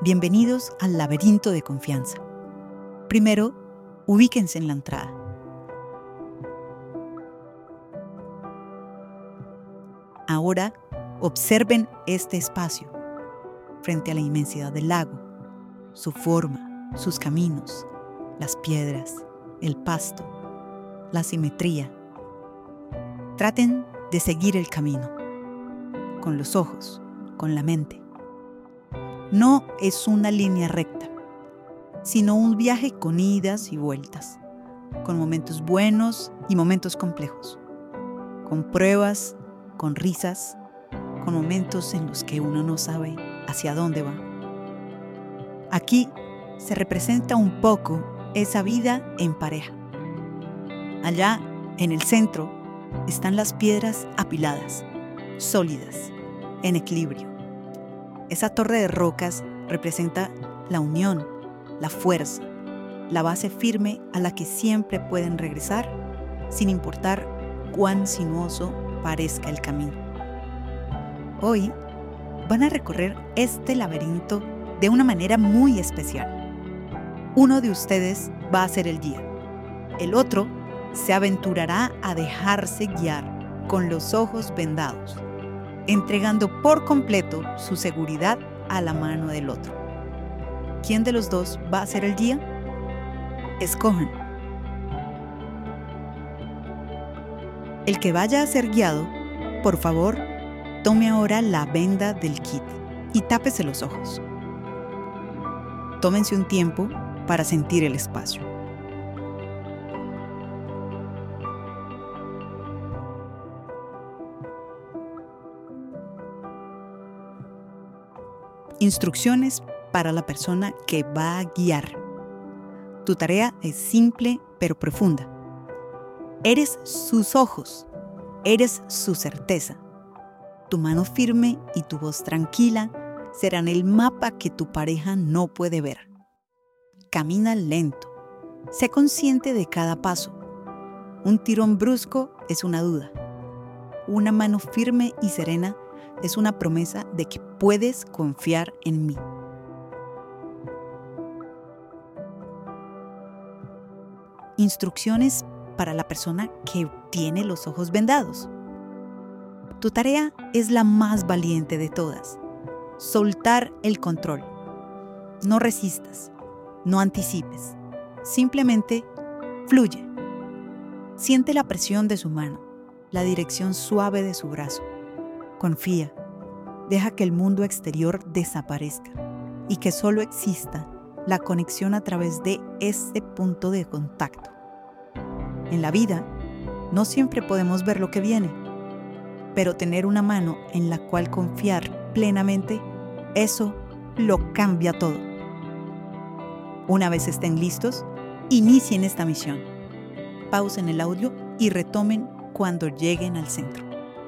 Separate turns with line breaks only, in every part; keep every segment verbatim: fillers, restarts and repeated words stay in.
Bienvenidos al laberinto de confianza. Primero, ubíquense en la entrada. Ahora, observen este espacio frente a la inmensidad del lago, su forma, sus caminos, las piedras, el pasto, la simetría. Traten de seguir el camino, con los ojos, con la mente. No es una línea recta, sino un viaje con idas y vueltas, con momentos buenos y momentos complejos, con pruebas, con risas, con momentos en los que uno no sabe hacia dónde va. Aquí se representa un poco esa vida en pareja. Allá, en el centro, están las piedras apiladas, sólidas, en equilibrio. Esa torre de rocas representa la unión, la fuerza, la base firme a la que siempre pueden regresar, sin importar cuán sinuoso parezca el camino. Hoy van a recorrer este laberinto de una manera muy especial. Uno de ustedes va a ser el guía. El otro se aventurará a dejarse guiar con los ojos vendados, entregando por completo su seguridad a la mano del otro. ¿Quién de los dos va a ser el guía? Escojan. El que vaya a ser guiado, por favor, tome ahora la venda del kit y tápese los ojos. Tómense un tiempo para sentir el espacio. Instrucciones para la persona que va a guiar. Tu tarea es simple pero profunda. Eres sus ojos, eres su certeza. Tu mano firme y tu voz tranquila serán el mapa que tu pareja no puede ver. Camina lento. Sé consciente de cada paso. Un tirón brusco es una duda. Una mano firme y serena es una promesa de que puedes confiar en mí. Instrucciones para la persona que tiene los ojos vendados. Tu tarea es la más valiente de todas. Soltar el control. No resistas, no anticipes. Simplemente fluye. Siente la presión de su mano, la dirección suave de su brazo. Confía. Deja que el mundo exterior desaparezca y que solo exista la conexión a través de este punto de contacto. En la vida, no siempre podemos ver lo que viene, pero tener una mano en la cual confiar plenamente, eso lo cambia todo. Una vez estén listos, inicien esta misión. Pausen el audio y retomen cuando lleguen al centro.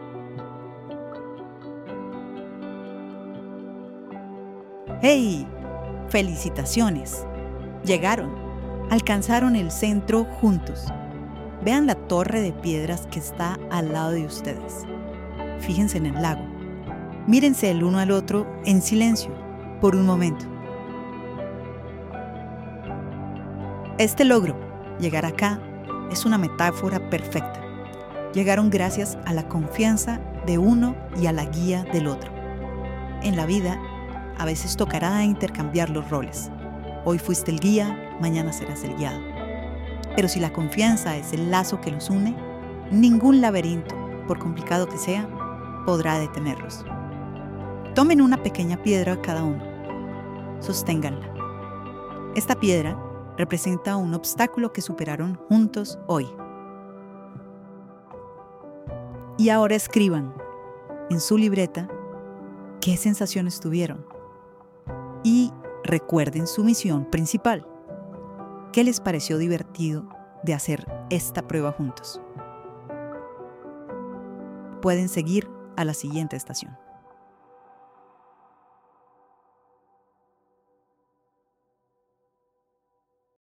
¡Hey! ¡Felicitaciones! Llegaron, alcanzaron el centro juntos. Vean la torre de piedras que está al lado de ustedes. Fíjense en el lago. Mírense el uno al otro en silencio, por un momento. Este logro, llegar acá, es una metáfora perfecta. Llegaron gracias a la confianza de uno y a la guía del otro. En la vida, a veces tocará intercambiar los roles. Hoy fuiste el guía, mañana serás el guiado. Pero si la confianza es el lazo que los une, ningún laberinto, por complicado que sea, podrá detenerlos. Tomen una pequeña piedra cada uno. Sosténganla. Esta piedra representa un obstáculo que superaron juntos hoy. Y ahora escriban en su libreta qué sensaciones tuvieron. Y recuerden su misión principal. ¿Qué les pareció divertido de hacer esta prueba juntos? Pueden seguir a la siguiente estación.